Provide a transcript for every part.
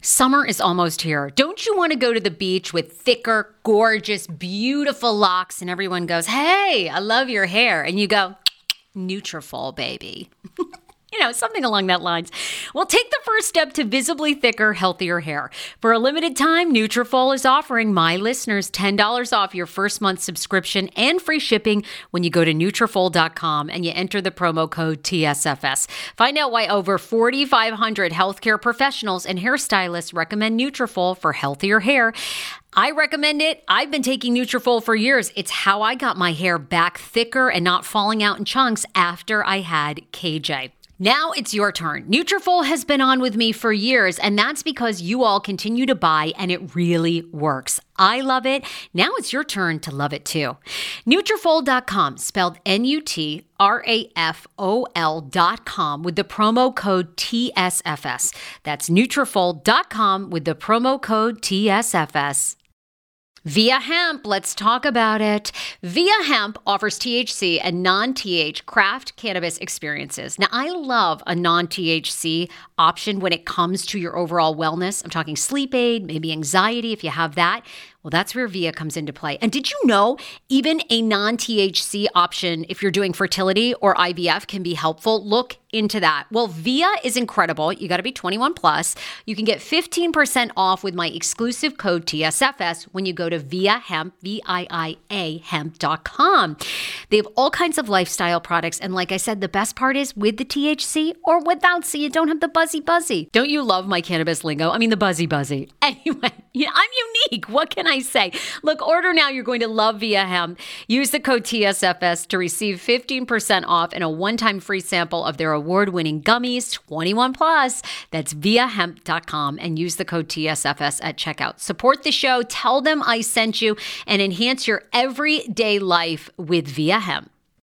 Summer is almost here. Don't you want to go to the beach with thicker, gorgeous, beautiful locks and everyone goes, "Hey, I love your hair." And you go, "Nutrafol, baby." Something along that lines. Well, take the first step to visibly thicker, healthier hair. For a limited time, Nutrafol is offering my listeners $10 off your first month subscription and free shipping when you go to Nutrafol.com and you enter the promo code TSFS. Find out why over 4,500 healthcare professionals and hairstylists recommend Nutrafol for healthier hair. I recommend it. I've been taking Nutrafol for years. It's how I got my hair back thicker and not falling out in chunks after I had KJ. Now it's your turn. Nutrafol has been on with me for years, and that's because you all continue to buy, and it really works. I love it. Now it's your turn to love it too. Nutrafol.com, spelled Nutrafol.com with the promo code TSFS. That's Nutrafol.com with the promo code TSFS. Via Hemp, let's talk about it. Via Hemp offers THC and non-TH craft cannabis experiences. Now, I love a non-THC option when it comes to your overall wellness. I'm talking sleep aid, maybe anxiety if you have that. Well, that's where Via comes into play. And did you know even a non-THC option, if you're doing fertility or IVF, can be helpful? Look into that. Well, Via is incredible. You got to be 21 plus. You can get 15% off with my exclusive code TSFS when you go to Via Hemp, VIIA hemp.com. They have all kinds of lifestyle products. And like I said, the best part is with the THC or without, so you don't have the buzzy. Don't you love my cannabis lingo? I mean, the buzzy. Anyway, I'm unique. What can I say? Look, order now. You're going to love Via Hemp. Use the code TSFS to receive 15% off and a one-time free sample of their award-winning gummies, 21 plus. That's viahemp.com, and use the code TSFS at checkout. Support the show. Tell them I sent you, and enhance your everyday life with Via Hemp.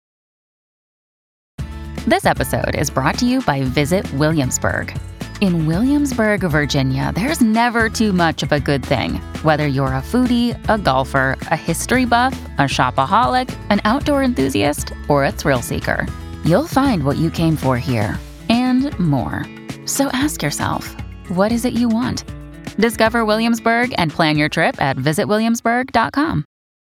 This episode is brought to you by Visit Williamsburg. In Williamsburg, Virginia, there's never too much of a good thing. Whether you're a foodie, a golfer, a history buff, a shopaholic, an outdoor enthusiast, or a thrill seeker, you'll find what you came for here and more. So ask yourself, what is it you want? Discover Williamsburg and plan your trip at visitwilliamsburg.com.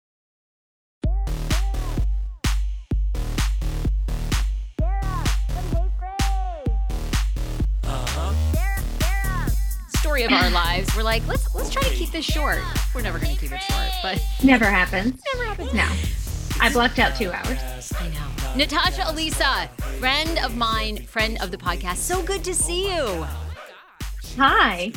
Story of our lives. We're like, let's try to keep this short. We're never going to keep it short, but never happens. No. I blocked out 2 hours. I know. Natasha Elisa, friend of mine, friend of the podcast. So good to see you. Hi.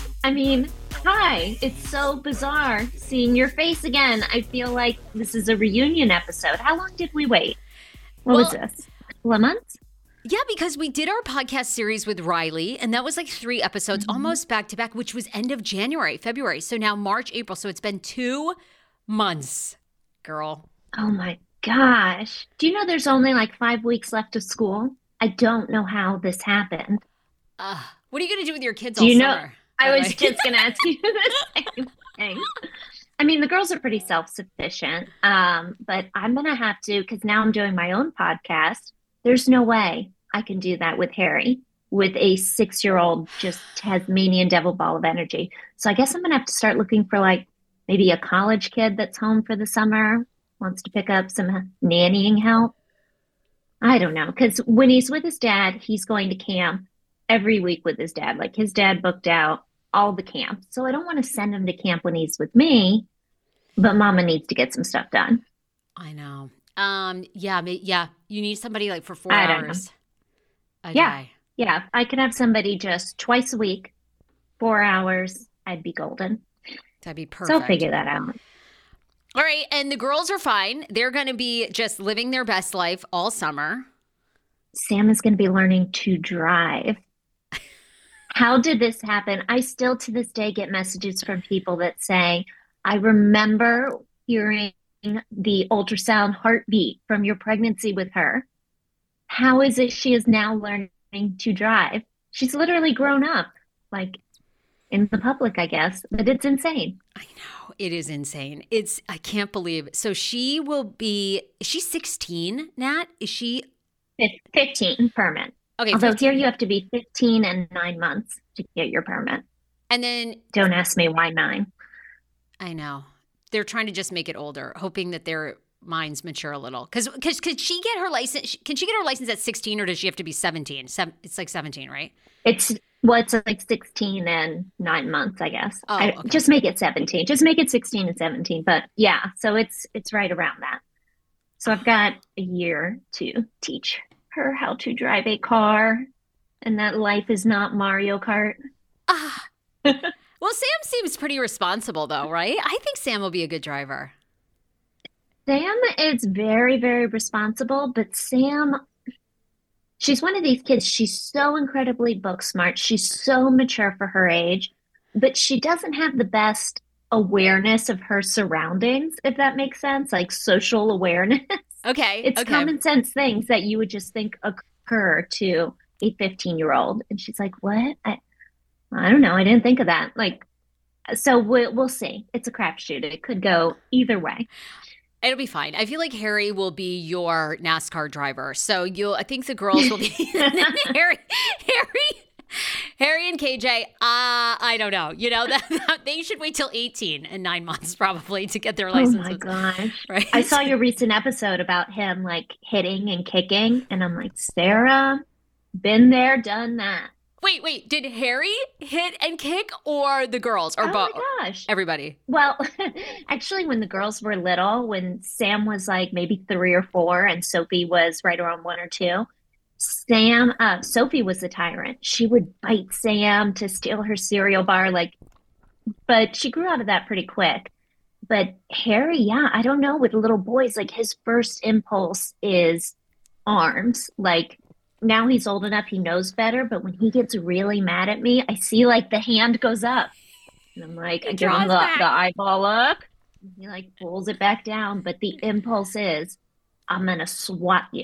Hi. It's so bizarre seeing your face again. I feel like this is a reunion episode. How long did we wait? What was this? A couple of months? Yeah, because we did our podcast series with Riley, and that was like 3 episodes, almost back to back, which was end of January, February. So now March, April. So it's been 2 months, girl. Oh my gosh. Do you know there's only like 5 weeks left of school? I don't know how this happened. What are you going to do with your kids all summer? I was just going to ask you the same thing. I mean, the girls are pretty self-sufficient, but I'm going to have to, because now I'm doing my own podcast. There's no way I can do that with Harry, with a 6-year-old just Tasmanian devil ball of energy. So I guess I'm going to have to start looking for like maybe a college kid that's home for the summer, wants to pick up some nannying help. I don't know, because when he's with his dad, he's going to camp every week with his dad. Like his dad booked out all the camp. So I don't want to send him to camp when he's with me, but mama needs to get some stuff done. I know. Yeah. You need somebody like for 4 hours. Yeah. I could have somebody just twice a week, 4 hours. I'd be golden. That'd be perfect. So I'll figure that out. All right. And the girls are fine. They're going to be just living their best life all summer. Sam is going to be learning to drive. How did this happen? I still to this day get messages from people that say, I remember hearing the ultrasound heartbeat from your pregnancy with her. How is it she is now learning to drive? She's literally grown up, like in the public, I guess, but it's insane. I know. It is insane. I can't believe. So she's 16, Nat? Is she? 15 permit. Okay. Although 15. here you have to be 15 and 9 months to get your permit. And then Don't ask me why 9. I know they're trying to just make it older, hoping that their minds mature a little. Because could she get her license? Can she get her license at 16, or does she have to be 17? It's like 17, right? It's like 16 and 9 months, I guess. Oh, okay. Just make it 17. Just make it 16 and 17. But yeah, so it's right around that. So I've got a year to teach her how to drive a car, and that life is not Mario Kart. Ah. Well, Sam seems pretty responsible, though, right? I think Sam will be a good driver. Sam is very, very responsible, but she's one of these kids. She's so incredibly book smart. She's so mature for her age, but she doesn't have the best awareness of her surroundings, if that makes sense, like social awareness. Okay. It's common sense things that you would just think occur to a 15-year-old. And she's like, what? I don't know. I didn't think of that. Like, so we'll see. It's a crapshoot. It could go either way. It'll be fine. I feel like Harry will be your NASCAR driver. So I think the girls will be Harry and KJ. I don't know. You know, they should wait till 18 and 9 months probably to get their licenses. Oh my gosh. Right? I saw your recent episode about him like hitting and kicking, and I'm like, Sarah, been there, done that. Wait. Did Harry hit and kick, or the girls, or both? Oh my gosh. Everybody. Well, actually, when the girls were little, when Sam was like maybe 3 or 4 and Sophie was right around 1 or 2, Sophie was the tyrant. She would bite Sam to steal her cereal bar, but she grew out of that pretty quick. But Harry, yeah, I don't know, with little boys, like his first impulse is arms. Like, now he's old enough, he knows better, but when he gets really mad at me, I see like the hand goes up. And I'm like, I give him the eyeball up. He like pulls it back down, but the impulse is, I'm gonna swat you.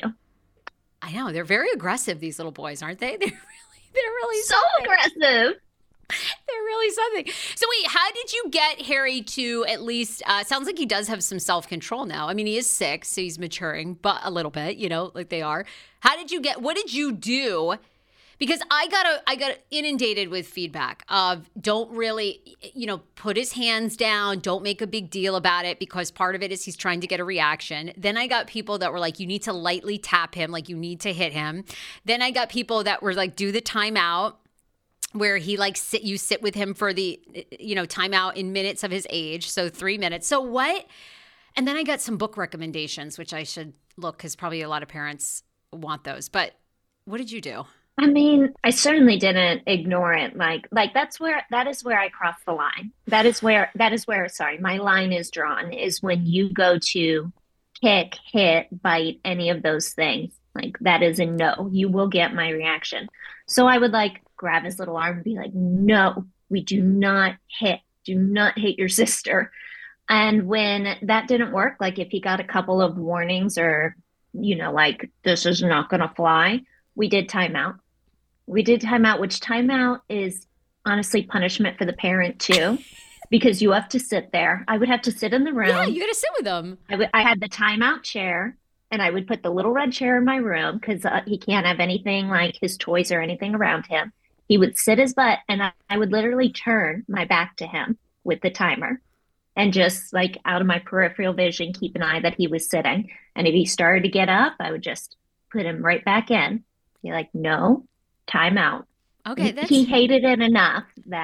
I know, they're very aggressive, these little boys, aren't they? They're really so aggressive. They're really something. So wait, how did you get Harry to at least, sounds like he does have some self-control now. I mean, he is 6, so he's maturing, but a little bit, you know, like they are. What did you do? Because I got inundated with feedback of don't really, put his hands down, don't make a big deal about it, because part of it is he's trying to get a reaction. Then I got people that were like, you need to lightly tap him, like you need to hit him. Then I got people that were like, do the timeout, where he you sit with him for the, timeout in minutes of his age. So 3 minutes. So what? And then I got some book recommendations, which I should look, because probably a lot of parents want those. But what did you do? I mean, I certainly didn't ignore it. Like that is where I cross the line. That is where, sorry, my line is drawn, is when you go to kick, hit, bite, any of those things. Like that is a no. You will get my reaction. So I would grab his little arm and be like, no, we do not hit. Do not hit your sister. And when that didn't work, like if he got a couple of warnings or, this is not going to fly, we did timeout. Which timeout is honestly punishment for the parent too, because you have to sit there. I would have to sit in the room. Yeah, you got to sit with them. I had the timeout chair, and I would put the little red chair in my room, because he can't have anything like his toys or anything around him. He would sit his butt, and I would literally turn my back to him with the timer, and just out of my peripheral vision, keep an eye that he was sitting. And if he started to get up, I would just put him right back in. Be like, no, time out. Okay. He hated it enough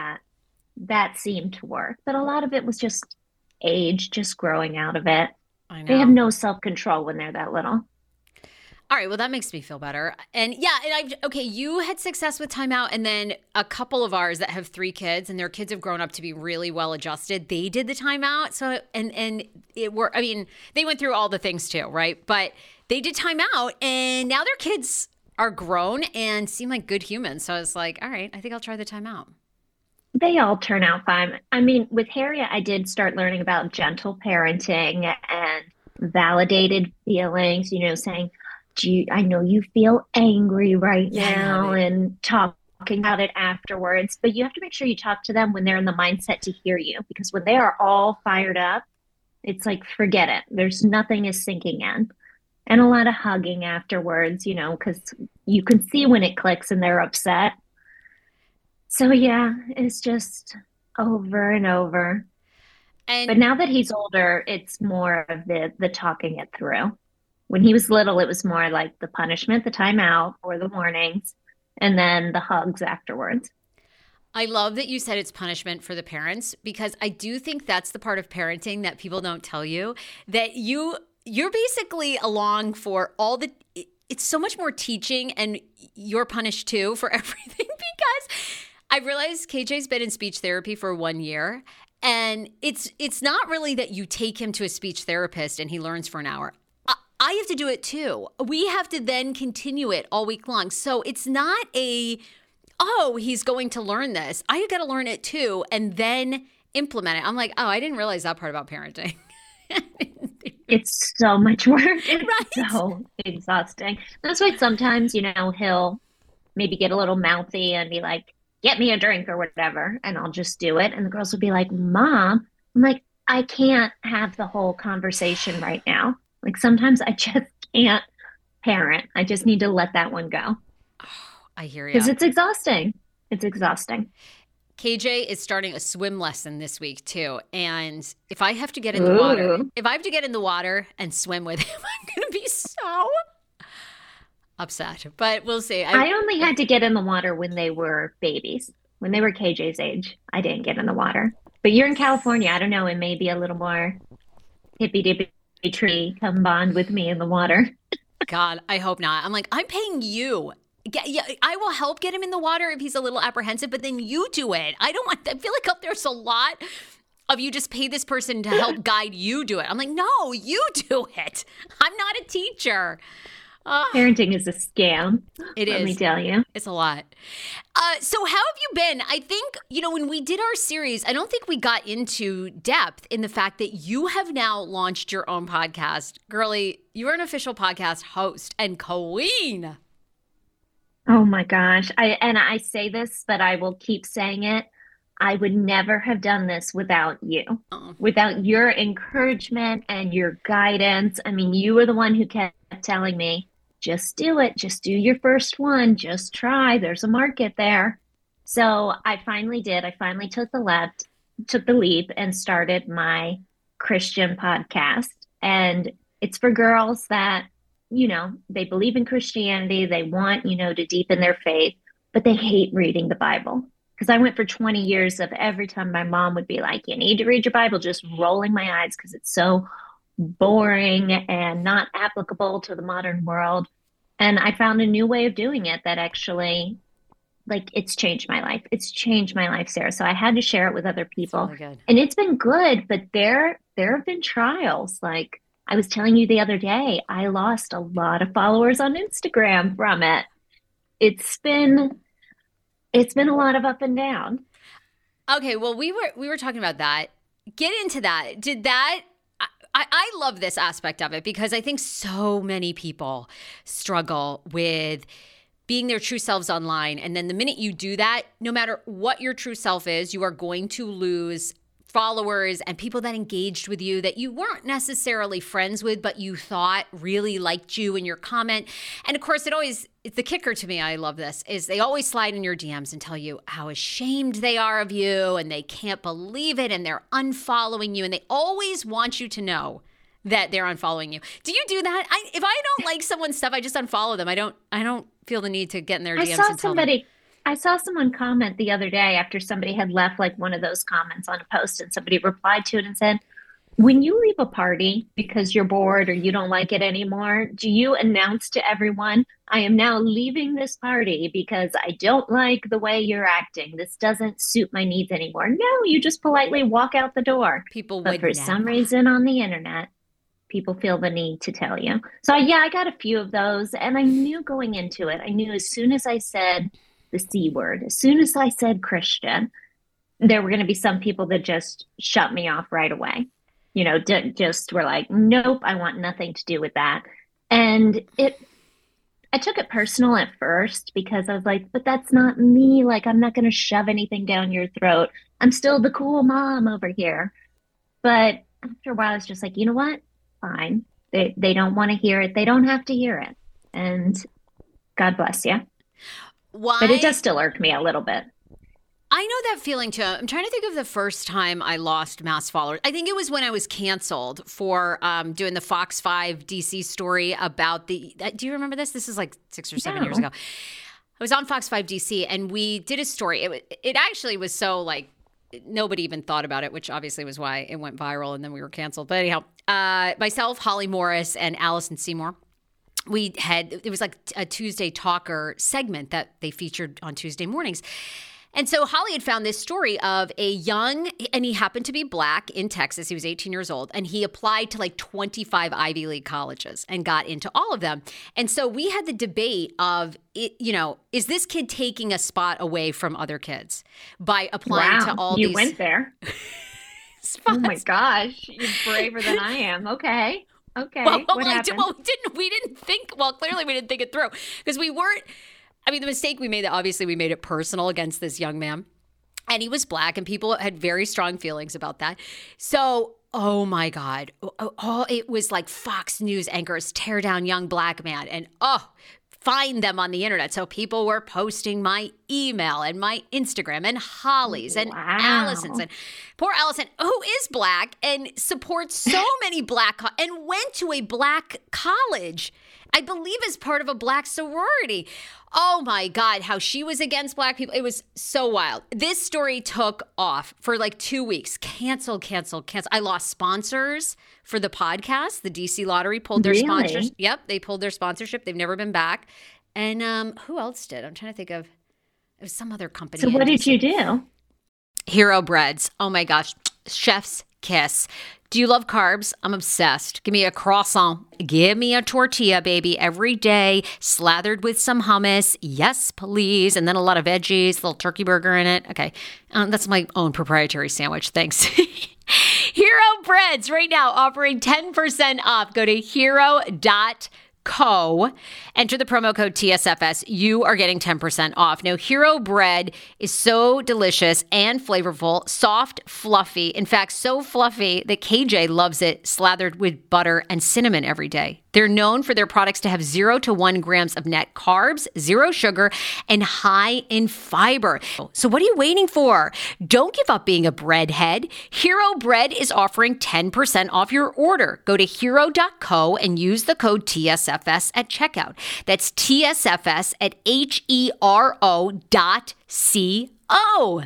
that seemed to work. But a lot of it was just age, just growing out of it. I know. They have no self-control when they're that little. All right. Well, that makes me feel better. And yeah, you had success with timeout, and then a couple of ours that have 3 kids, and their kids have grown up to be really well adjusted. They did the timeout. So, and it worked. I mean, they went through all the things too, right? But they did timeout, and now their kids are grown and seem like good humans. So I was like, all right, I think I'll try the timeout. They all turn out fine. I mean, with Harriet, I did start learning about gentle parenting and validated feelings, saying, I know you feel angry right now, and talking about it afterwards. But you have to make sure you talk to them when they're in the mindset to hear you, because when they are all fired up, it's like, forget it. There's nothing is sinking in. And a lot of hugging afterwards, because you can see when it clicks and they're upset. So yeah, it's just over and over. But And now that he's older, it's more of the talking it through. When he was little, it was more like the punishment, the timeout, or the warnings, and then the hugs afterwards. I love that you said it's punishment for the parents, because I do think that's the part of parenting that people don't tell you, that you're basically along for all the it's so much more teaching, and you're punished too for everything, because I realized KJ's been in speech therapy for 1 year, and it's not really that you take him to a speech therapist and he learns for an hour. I have to do it too. We have to then continue it all week long. So it's not oh, he's going to learn this. I got to learn it too and then implement it. I'm like, oh, I didn't realize that part about parenting. It's so much work. It's Right. so exhausting. That's why sometimes, he'll maybe get a little mouthy and be like, get me a drink or whatever, and I'll just do it. And the girls will be like, Mom, I'm like, I can't have the whole conversation right now. Like sometimes I just can't parent. I just need to let that one go I hear because you. it's exhausting. It's exhausting. KJ is starting a swim lesson this week too. And if I have to get in the water, Ooh. if I have to get in the water and swim with him, I'm going to be so upset. But we'll see. I only had to get in the water when they were babies. When they were KJ's age, I didn't get in the water. But you're in California. I don't know. It may be a little more hippy dippy tree. Come bond with me in the water. God, I hope not. I'm like, I'm paying you. Yeah, I will help get him in the water if he's a little apprehensive, but then you do it. I don't want, I feel like there's a lot of you just pay this person to help guide you do it. I'm like, no, you do it. I'm not a teacher. Parenting is a scam. It Let me is. tell you. It's a lot. So how have you been? I think, when we did our series, I don't think we got into depth in the fact that you have now launched your own podcast. Girlie, you are an official podcast host and queen. Oh my gosh. I say this, but I will keep saying it. I would never have done this without you, Oh. without your encouragement and your guidance. I mean, you were the one who kept telling me, just do it, just do your first one, just try. There's a market there. So I finally did. I finally took the leap and started my Christian podcast. And it's for girls that they believe in Christianity. They want, to deepen their faith, but they hate reading the Bible. Because I went for 20 years of every time my mom would be like, you need to read your Bible, just rolling my eyes because it's so boring and not applicable to the modern world. And I found a new way of doing it that actually, like, it's changed my life. It's changed my life, Sarah. So I had to share it with other people. Really good. And it's been good, but there have been trials. Like, I was telling you the other day, I lost a lot of followers on Instagram from it. It's been a lot of up and down. Okay, well, we were talking about that. Get into that. Did that? I love this aspect of it because I think so many people struggle with being their true selves online. And then the minute you do that, no matter what your true self is, you are going to lose followers and people that engaged with you that you weren't necessarily friends with, but you thought really liked you in your comment. And of course, it's the kicker to me, I love this, is they always slide in your DMs and tell you how ashamed they are of you and they can't believe it and they're unfollowing you and they always want you to know that they're unfollowing you. Do you do that? If I don't like someone's stuff, I just unfollow them. I don't feel the need to get in their DMs and tell them. I saw someone comment the other day after somebody had left like one of those comments on a post and somebody replied to it and said, when you leave a party because you're bored or you don't like it anymore, do you announce to everyone, I am now leaving this party because I don't like the way you're acting. This doesn't suit my needs anymore. No, you just politely walk out the door. People But would for never. some reason on the internet, people feel the need to tell you. So yeah, I got a few of those and I knew going into it, I knew as soon as I said the C word, as soon as I said Christian, there were going to be some people that just shut me off right away. Just were like, nope, I want nothing to do with that. And I took it personal at first because I was like, but that's not me. Like, I'm not going to shove anything down your throat. I'm still the cool mom over here. But after a while, I was just like, you know what? Fine. They don't want to hear it. They don't have to hear it. And God bless you. Why? But it does still irk me a little bit. I know that feeling too. I'm trying to think of the first time I lost mass followers. I think it was when I was canceled for doing the Fox 5 DC story about the. Do you remember this? This is like 6 or 7 years ago. I was on Fox 5 DC and we did a story. It actually was so like nobody even thought about it, which obviously was why it went viral and then we were canceled. But anyhow, myself, Holly Morris, and Allison Seymour. It was like a Tuesday Talker segment that they featured on Tuesday mornings. And so Holly had found this story of and he happened to be black in Texas. He was 18 years old, and he applied to like 25 Ivy League colleges and got into all of them. And so we had the debate of, is this kid taking a spot away from other kids by applying to all these? You went there. spots? Oh my gosh, you're braver than I am. Okay. Well, what happened? We didn't think. Well, clearly we didn't think it through because we weren't. I mean, the mistake we made, obviously we made it personal against this young man, and he was black, and people had very strong feelings about that. So, oh my God, it was like Fox News anchors tear down young black man, and find them on the internet. So people were posting my email and my Instagram and Holly's and Allison's, and poor Allison, who is black and supports so many black and went to a black college, I believe as part of a black sorority. Oh my God, how she was against black people. It was so wild. This story took off for like 2 weeks. Cancel. I lost sponsors for the podcast. The DC Lottery pulled their sponsorship. Yep, they pulled their sponsorship. They've never been back. And who else did? I'm trying to think of, it was some other company. So what did you do? Hero Breads. Oh my gosh. Chef's kiss. Do you love carbs? I'm obsessed. Give me a croissant. Give me a tortilla, baby, every day, slathered with some hummus. Yes, please. And then a lot of veggies, a little turkey burger in it. Okay. That's my own proprietary sandwich. Thanks. Hero Breads right now offering 10% off. Go to hero.co. Enter the promo code TSFS. You are getting 10% off. Now, Hero Bread is so delicious and flavorful, soft, fluffy. In fact, so fluffy that KJ loves it slathered with butter and cinnamon every day. They're known for their products to have 0 to 1 grams of net carbs, 0 sugar, and high in fiber. So what are you waiting for? Don't give up being a breadhead. Hero Bread is offering 10% off your order. Go to hero.co and use the code TSFS at checkout. That's TSFS at HERO.CO.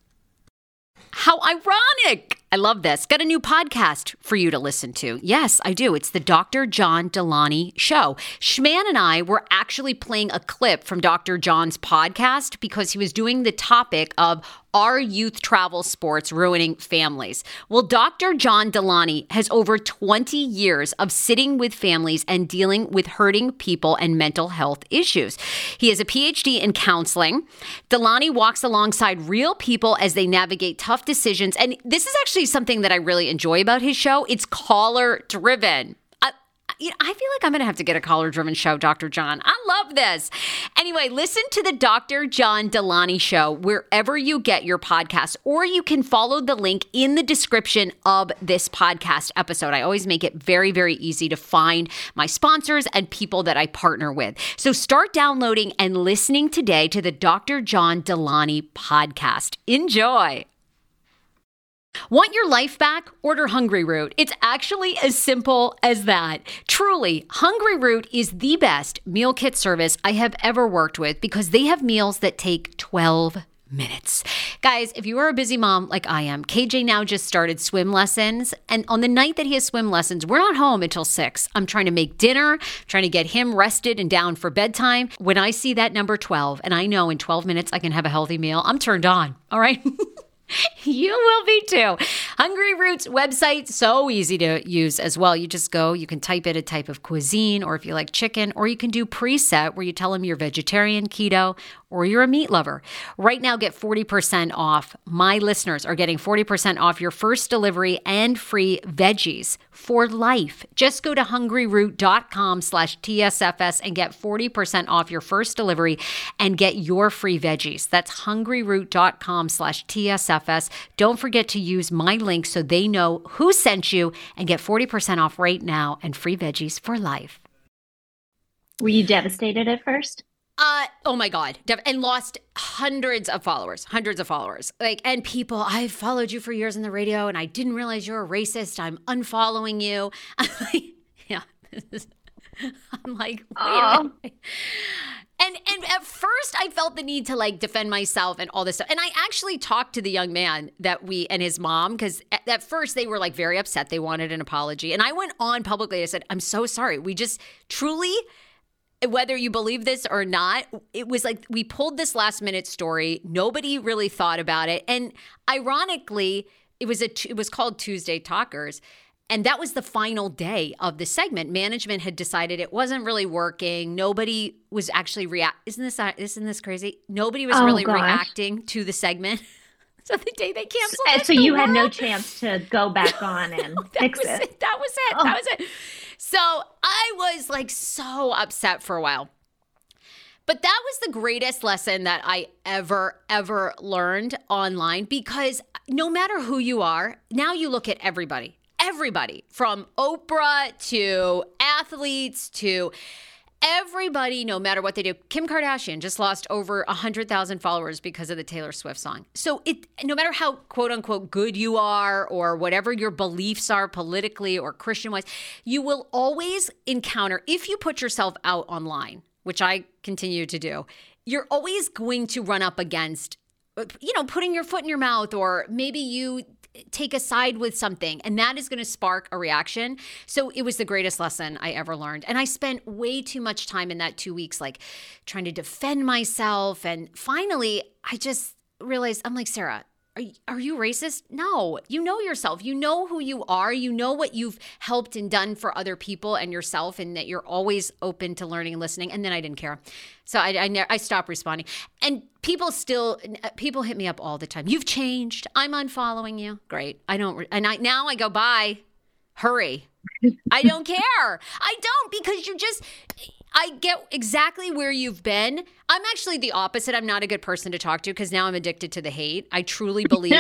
How ironic. I love this. Got a new podcast for you to listen to. Yes, I do. It's the Dr. John Delaney Show. Schman and I were actually playing a clip from Dr. John's podcast because he was doing the topic of are youth travel sports ruining families? Well, Dr. John Delaney has over 20 years of sitting with families and dealing with hurting people and mental health issues. He has a PhD in counseling. Delaney walks alongside real people as they navigate tough decisions. And this is actually something that I really enjoy about his show. It's caller driven. I feel like I'm going to have to get a caller-driven show, Dr. John. I love this. Anyway, listen to the Dr. John Delaney Show wherever you get your podcasts, or you can follow the link in the description of this podcast episode. I always make it very, very easy to find my sponsors and people that I partner with. So start downloading and listening today to the Dr. John Delaney podcast. Enjoy. Want your life back? Order Hungryroot. It's actually as simple as that. Truly, Hungryroot is the best meal kit service I have ever worked with because they have meals that take 12 minutes. Guys, if you are a busy mom like I am, KJ now just started swim lessons. And on the night that he has swim lessons, we're not home until 6. I'm trying to make dinner, trying to get him rested and down for bedtime. When I see that number 12, and I know in 12 minutes I can have a healthy meal, I'm turned on. All right. You will be too. Hungryroot's website, so easy to use as well. You just go, you can type in a type of cuisine, or if you like chicken, or you can do preset where you tell them you're vegetarian, keto, or you're a meat lover. Right now, get 40% off. My listeners are getting 40% off your first delivery and free veggies for life. Just go to hungryroot.com/TSFS and get 40% off your first delivery and get your free veggies. That's hungryroot.com/TSFS. Don't forget to use my link so they know who sent you and get 40% off right now and free veggies for life. Were you devastated at first? Oh my God. And lost hundreds of followers. Like, and people, I followed you for years on the radio and I didn't realize you're a racist. I'm unfollowing you. I'm like, yeah. I'm like, wait a minute. And at first I felt the need to like defend myself and all this stuff. And I actually talked to the young man and his mom, because at first they were like very upset. They wanted an apology. And I went on publicly. I said, I'm so sorry. We just truly, whether you believe this or not, it was like we pulled this last minute story. Nobody really thought about it. And ironically, it was called Tuesday Talkers. And that was the final day of the segment. Management had decided it wasn't really working. Nobody was actually Isn't this crazy? Nobody was reacting to the segment. So the day they canceled it. So you had no chance to go back on and fix it. That was it. So I was like so upset for a while. But that was the greatest lesson that I ever learned online, because no matter who you are, now you look at everybody from Oprah to athletes to everybody, no matter what they do. Kim Kardashian just lost over 100,000 followers because of the Taylor Swift song. So no matter how quote unquote good you are or whatever your beliefs are politically or Christian wise, you will always encounter, if you put yourself out online, which I continue to do, you're always going to run up against, putting your foot in your mouth, or maybe you take a side with something, and that is going to spark a reaction. So it was the greatest lesson I ever learned. And I spent way too much time in that 2 weeks, like trying to defend myself. And finally, I just realized, I'm like, Sarah, are you racist? No, you know yourself. You know who you are. You know what you've helped and done for other people and yourself, and that you're always open to learning and listening. And then I didn't care. So I stopped responding. And people hit me up all the time. You've changed. I'm unfollowing you. Great. Now I go, bye. Hurry. I don't care. I don't, because I get exactly where you've been. I'm actually the opposite. I'm not a good person to talk to, because now I'm addicted to the hate. I truly believe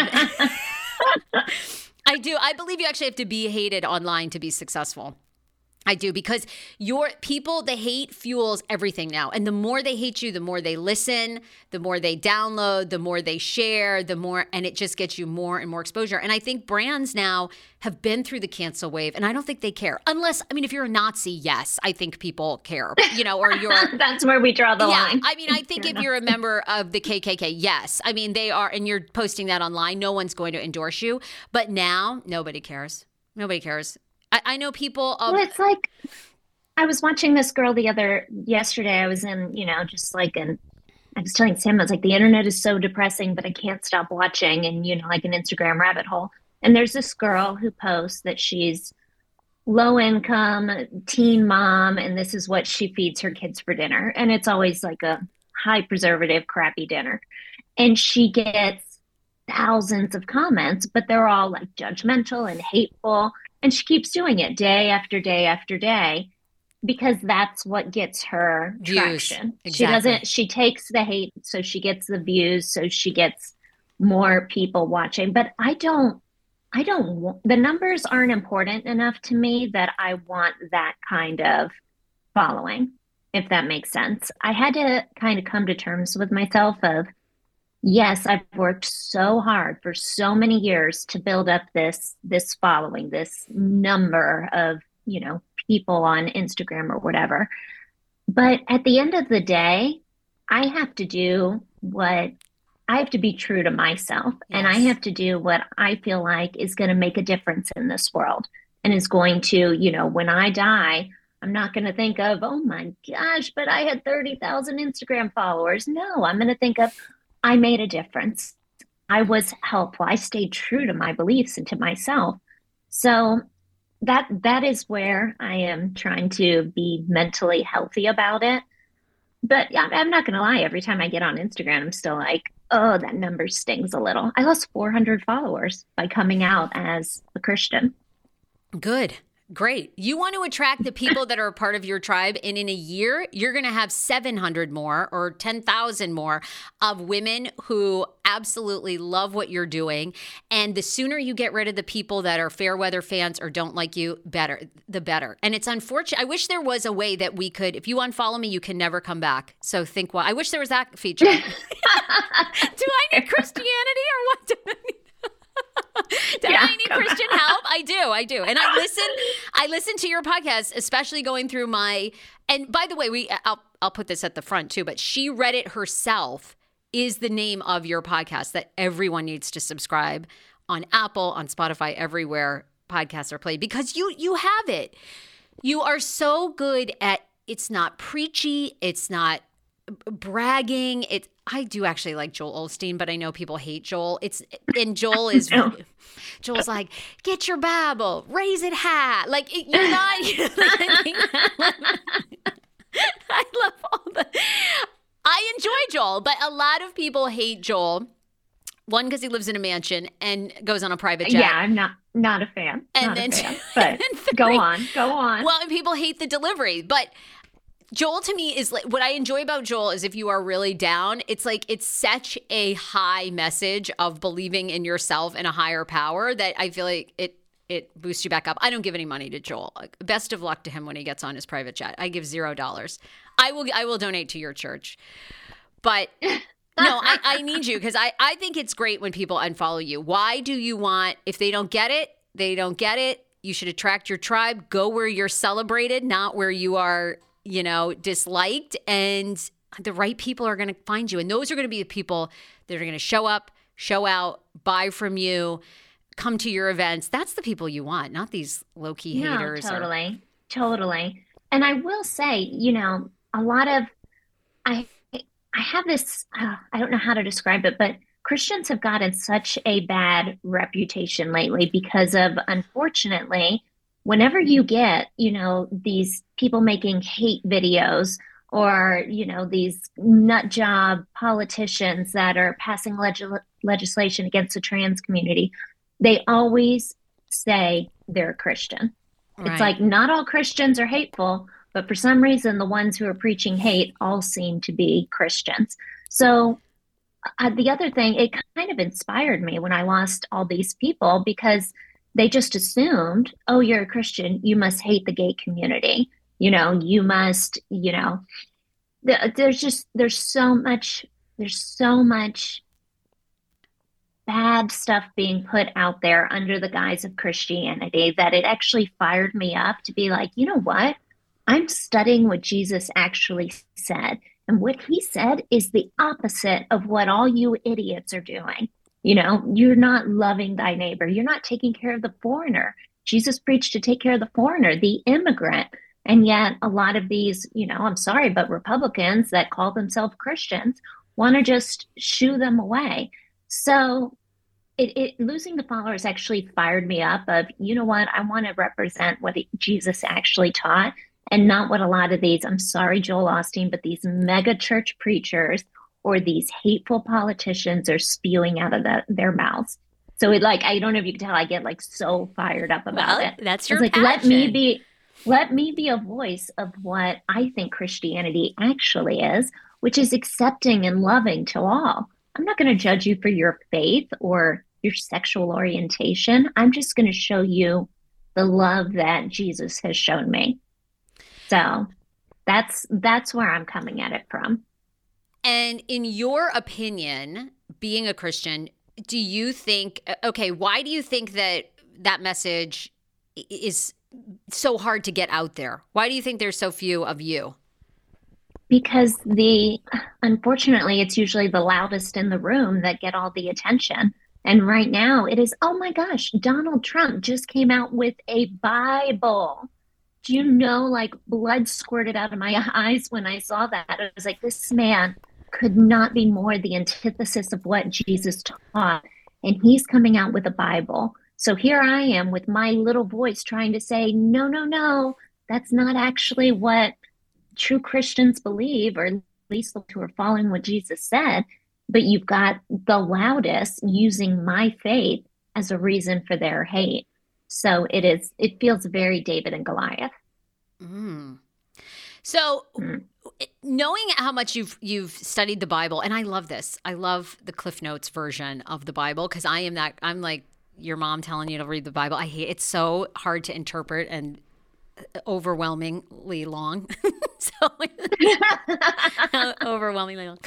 I do. I believe you actually have to be hated online to be successful. I do, because the hate fuels everything now. And the more they hate you, the more they listen, the more they download, the more they share, and it just gets you more and more exposure. And I think brands now have been through the cancel wave, and I don't think they care. Unless, if you're a Nazi, yes, I think people care, or you're. That's where we draw the line. I think if you're a member of the KKK, yes. They are, and you're posting that online, no one's going to endorse you. But now, nobody cares. Nobody cares. I know people. Well, it's like, I was watching this girl yesterday. I was in, just like I was telling Sam, I was like, the internet is so depressing, but I can't stop watching, and, like an Instagram rabbit hole. And there's this girl who posts that she's low income teen mom, and this is what she feeds her kids for dinner. And it's always like a high preservative, crappy dinner. And she gets thousands of comments, but they're all like judgmental and hateful. And she keeps doing it day after day after day, because that's what gets her traction. Exactly. She takes the hate, so she gets the views, so she gets more people watching. But the numbers aren't important enough to me that I want that kind of following, if that makes sense. I had to kind of come to terms with myself of, yes, I've worked so hard for so many years to build up this following, this number of, people on Instagram or whatever. But at the end of the day, I have to be true to myself. Yes. And I have to do what I feel like is going to make a difference in this world, and is going to, when I die, I'm not going to think of, oh my gosh, but I had 30,000 Instagram followers. No, I'm going to think of, I made a difference. I was helpful. I stayed true to my beliefs and to myself. So that is where I am trying to be mentally healthy about it. But I'm not going to lie. Every time I get on Instagram, I'm still like, oh, that number stings a little. I lost 400 followers by coming out as a Christian. Good. Great. You want to attract the people that are a part of your tribe, and in a year, you're going to have 700 more or 10,000 more of women who absolutely love what you're doing. And the sooner you get rid of the people that are fair weather fans or don't like you, the better. And it's unfortunate. I wish there was a way that we could, if you unfollow me, you can never come back. So think, well, I wish there was that feature. Do I need Christianity or what do I need? I need Christian help? I do. And I listen to your podcast, especially going through and by the way, I'll put this at the front too, but She Read It Herself is the name of your podcast that everyone needs to subscribe on Apple, on Spotify, everywhere podcasts are played, because you have it. You are so good at, it's not preachy, it's not bragging. I do actually like Joel Osteen, but I know people hate Joel. Joel's like, get your Bible, raise it high. Like you're not. I love I enjoy Joel, but a lot of people hate Joel. One, because he lives in a mansion and goes on a private jet. Yeah, I'm not a fan. But go on. Well, and people hate the delivery, but Joel to me is like, what I enjoy about Joel is if you are really down, it's like it's such a high message of believing in yourself and a higher power that I feel like it boosts you back up. I don't give any money to Joel. Best of luck to him when he gets on his private jet. I give $0. I will donate to your church. But no, I need you, because I think it's great when people unfollow you. Why do you want, if they don't get it, they don't get it. You should attract your tribe. Go where you're celebrated, not where you are disliked, and the right people are going to find you. And those are going to be the people that are going to show up, show out, buy from you, come to your events. That's the people you want, not these low-key haters. Totally. And I will say, a lot of, I have this, I don't know how to describe it, but Christians have gotten such a bad reputation lately because of, unfortunately, whenever you get, these people making hate videos or, these nut job politicians that are passing legislation against the trans community, they always say they're a Christian. Right. It's like not all Christians are hateful, but for some reason, the ones who are preaching hate all seem to be Christians. So the other thing, it kind of inspired me when I lost all these people, because they just assumed, oh, you're a Christian, you must hate the gay community. You must, there's so much bad stuff being put out there under the guise of Christianity that it actually fired me up to be like, you know what? I'm studying what Jesus actually said. And what he said is the opposite of what all you idiots are doing. You're not loving thy neighbor. You're not taking care of the foreigner. Jesus preached to take care of the foreigner, the immigrant. And yet a lot of these, I'm sorry, but Republicans that call themselves Christians want to just shoo them away. So it losing the followers actually fired me up of, you know what, I want to represent what Jesus actually taught and not what a lot of these, I'm sorry, Joel Osteen, but these mega church preachers or these hateful politicians are spewing out of their mouths. So I don't know if you can tell, I get so fired up about it. That's your passion. Let me be a voice of what I think Christianity actually is, which is accepting and loving to all. I'm not going to judge you for your faith or your sexual orientation. I'm just going to show you the love that Jesus has shown me. So that's where I'm coming at it from. And in your opinion, being a Christian, do you think, why do you think that message is so hard to get out there? Why do you think there's so few of you? Because unfortunately, it's usually the loudest in the room that get all the attention. And right now it is, oh my gosh, Donald Trump just came out with a Bible. Do you know, blood squirted out of my eyes when I saw that. I was like, this man could not be more the antithesis of what Jesus taught. And he's coming out with a Bible. So here I am with my little voice trying to say, no, that's not actually what true Christians believe, or at least those who are following what Jesus said. But you've got the loudest using my faith as a reason for their hate. So it feels very David and Goliath. Mm. So Mm. knowing how much you've studied the Bible, and I love this. I love the Cliff Notes version of the Bible because I'm like your mom telling you to read the Bible. I hate it's so hard to interpret and overwhelmingly long. So overwhelmingly long.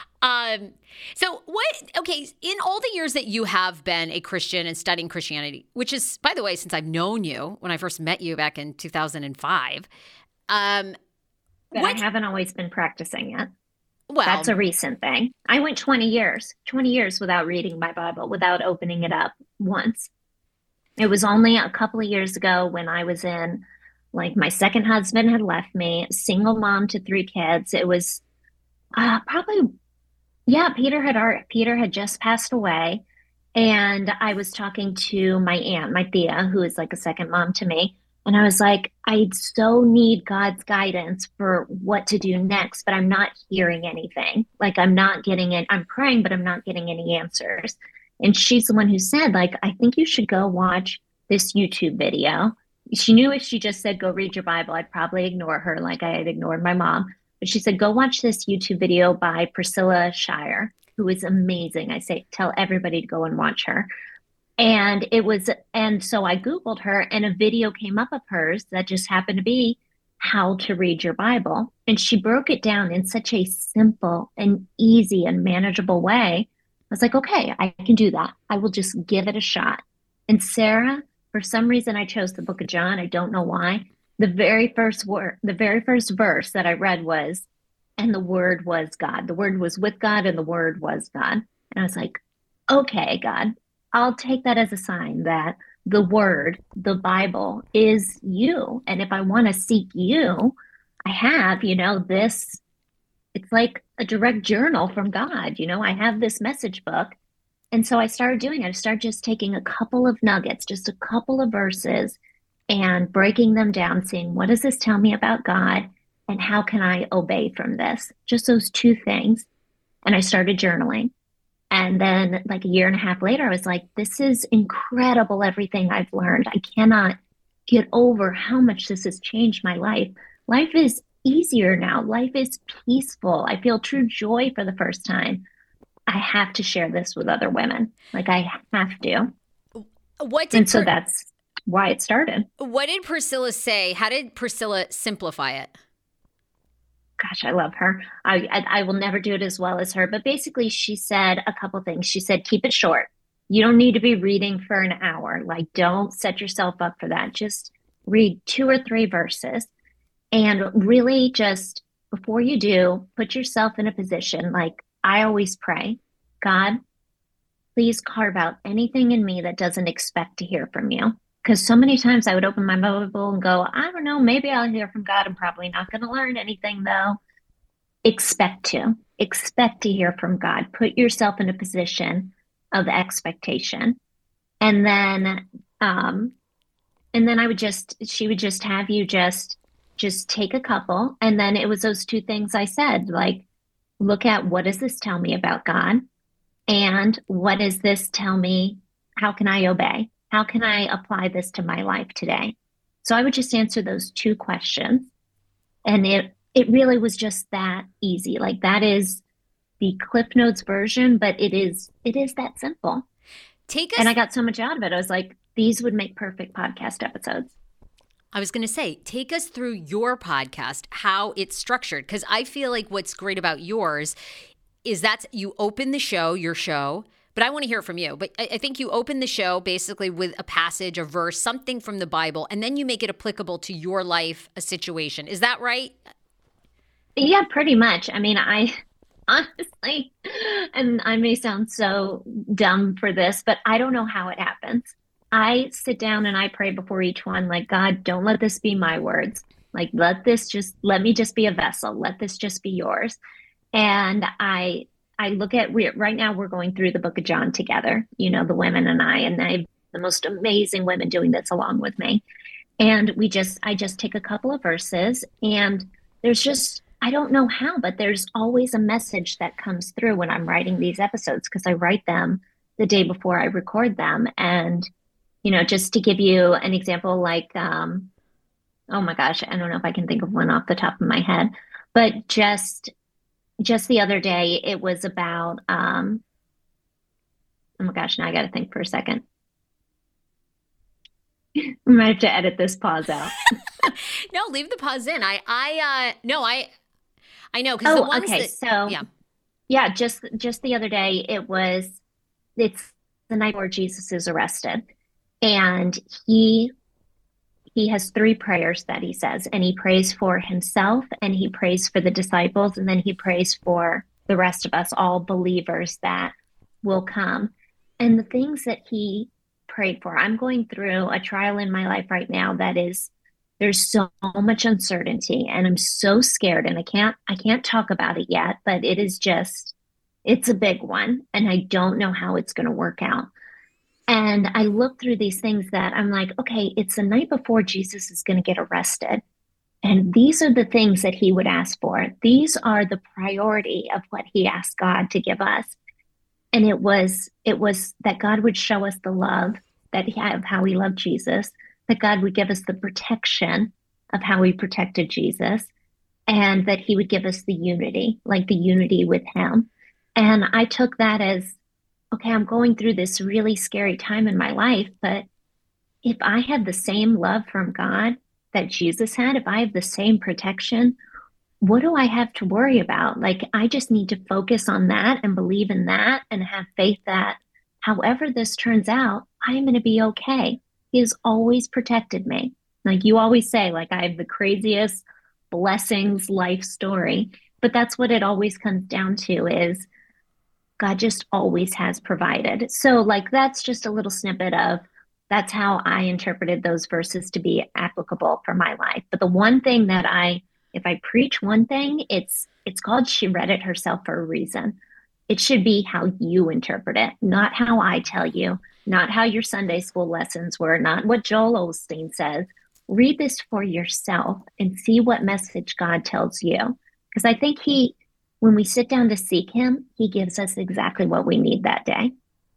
So okay, in all the years that you have been a Christian and studying Christianity, which is, by the way, since I've known you, when I first met you back in 2005, But I haven't always been practicing it. well, That's a recent thing. I went 20 years without reading my Bible, without opening it up once. It was only a couple of years ago when I was in, like, my second husband had left me, single mom to 3 kids. It was probably, yeah, Peter had just passed away. And I was talking to my aunt, my Thea, who is like a second mom to me. And I was like, I so need God's guidance for what to do next, but I'm not hearing anything. Like, I'm not getting it. I'm praying, but I'm not getting any answers. And she's the one who said, like, I think you should go watch this YouTube video. She knew if she just said, go read your Bible, I'd probably ignore her like I had ignored my mom. But she said, go watch this YouTube video by Priscilla Shirer, who is amazing. I say, tell everybody to go and watch her. And so I Googled her and a video came up of hers that just happened to be how to read your Bible. And she broke it down in such a simple and easy and manageable way. I was like, okay, I can do that. I will just give it a shot. And Sarah, for some reason, I chose the book of John. I don't know why. The very first verse that I read was, and the Word was God. The Word was with God and the Word was God. And I was like, okay, God, I'll take that as a sign that the Word, the Bible, is you. And if I want to seek you, I have, this, it's like a direct journal from God. I have this message book. And so I started doing it. I started just taking a couple of nuggets, just a couple of verses, and breaking them down, saying, what does this tell me about God? And how can I obey from this? Just those two things. And I started journaling. And then, like, a year and a half later, I was like, this is incredible, everything I've learned. I cannot get over how much this has changed my life. Life is easier now. Life is peaceful. I feel true joy for the first time. I have to share this with other women. Like, I have to. So that's why it started. What did Priscilla say? How did Priscilla simplify it? Gosh, I love her. I will never do it as well as her. But basically, she said a couple things. She said, keep it short. You don't need to be reading for an hour. Like, don't set yourself up for that. Just read 2 or 3 verses. And really just, before you do, put yourself in a position. Like, I always pray, God, please carve out anything in me that doesn't expect to hear from you. Because so many times I would open my Bible and go, I don't know, maybe I'll hear from God. I'm probably not going to learn anything, though. Expect to hear from God. Put yourself in a position of expectation. And then she would just have you just take a couple. And then it was those 2 things I said, like, look at, what does this tell me about God? And what does this tell me? How can I obey? How can I apply this to my life today? So I would just answer those 2 questions. And it really was just that easy. Like, that is the Cliff Notes version, but it is that simple. And I got so much out of it. I was like, these would make perfect podcast episodes. I was going to say, take us through your podcast, how it's structured. Because I feel like what's great about yours is that you open your show, but I want to hear it from you. But I think you open the show basically with a passage, a verse, something from the Bible, and then you make it applicable to your life, a situation. Is that right? Yeah, pretty much. I mean, I honestly, and I may sound so dumb for this, but I don't know how it happens. I sit down and I pray before each one, like, God, don't let this be my words. Like, let me just be a vessel. Let this just be yours. And I look at, right now we're going through the book of John together, the women and I have the most amazing women doing this along with me. And I just take a couple of verses, and there's just, I don't know how, but there's always a message that comes through when I'm writing these episodes, because I write them the day before I record them. And, just to give you an example, like, oh my gosh, I don't know if I can think of one off the top of my head, but just the other day, it was about, oh my gosh, now I got to think for a second. We might have to edit this pause out. No, leave the pause in. No, I know because the ones okay. that, So yeah. yeah, just the other day, it's the night where Jesus is arrested, and he has three prayers that he says, and he prays for himself, and he prays for the disciples, and then he prays for the rest of us, all believers that will come. And the things that he prayed for, I'm going through a trial in my life right now that is, there's so much uncertainty, and I'm so scared, and I can't talk about it yet, but it is just, it's a big one, and I don't know how it's going to work out. And I look through these things that I'm like, okay, it's the night before Jesus is going to get arrested. And these are the things that he would ask for. These are the priority of what he asked God to give us. And it was that God would show us the love that he had of how he loved Jesus, that God would give us the protection of how he protected Jesus, and that he would give us the unity, like the unity with him. And I took that as, okay, I'm going through this really scary time in my life, but if I have the same love from God that Jesus had, if I have the same protection, what do I have to worry about? Like, I just need to focus on that and believe in that and have faith that however this turns out, I'm going to be okay. He has always protected me. Like you always say, like I have the craziest blessings life story, but that's what it always comes down to is God just always has provided. So like that's just a little snippet of that's how I interpreted those verses to be applicable for my life. But the one thing that if I preach one thing, it's called She Read It Herself for a Reason. It should be how you interpret it, not how I tell you, not how your Sunday school lessons were, not what Joel Osteen says. Read this for yourself and see what message God tells you. Because I think when we sit down to seek him, he gives us exactly what we need that day.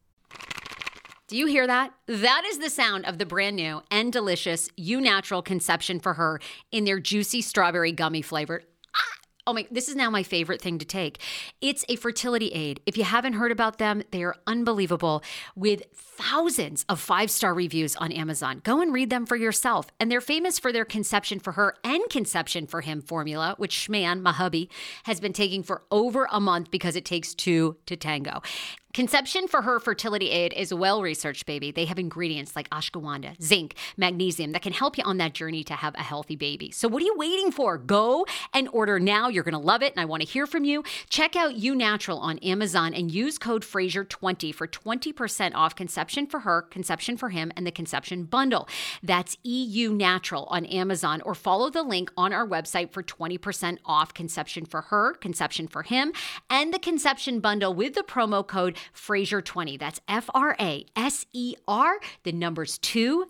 Do you hear that? That is the sound of the brand new and delicious Eu Natural Conception for Her in their juicy strawberry gummy flavored. Oh my, this is now my favorite thing to take. It's a fertility aid. If you haven't heard about them, they are unbelievable with thousands of 5-star reviews on Amazon. Go and read them for yourself. And they're famous for their Conception for Her and Conception for Him formula, which Schman, my hubby, has been taking for over a month because it takes two to tango. Conception for Her fertility aid is well-researched, baby. They have ingredients like ashwagandha, zinc, magnesium that can help you on that journey to have a healthy baby. So what are you waiting for? Go and order now. You're going to love it, and I want to hear from you. Check out Eu Natural on Amazon and use code Fraser20 for 20% off Conception for Her, Conception for Him, and the Conception Bundle. That's EU Natural on Amazon, or follow the link on our website for 20% off Conception for Her, Conception for Him, and the Conception Bundle with the promo code Fraser20. That's FRASER, the numbers 20.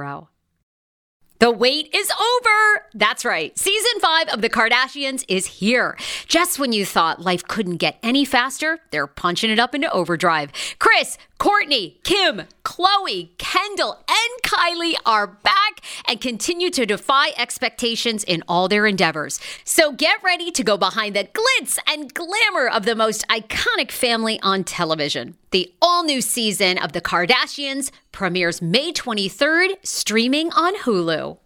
The wait is over. That's right. Season 5 of The Kardashians is here. Just when you thought life couldn't get any faster, they're punching it up into overdrive. Kris, Kourtney, Kim, Khloé, Kendall, and Kylie are back and continue to defy expectations in all their endeavors. So get ready to go behind the glitz and glamour of the most iconic family on television. The all-new season of The Kardashians premieres May 23rd, streaming on Hulu.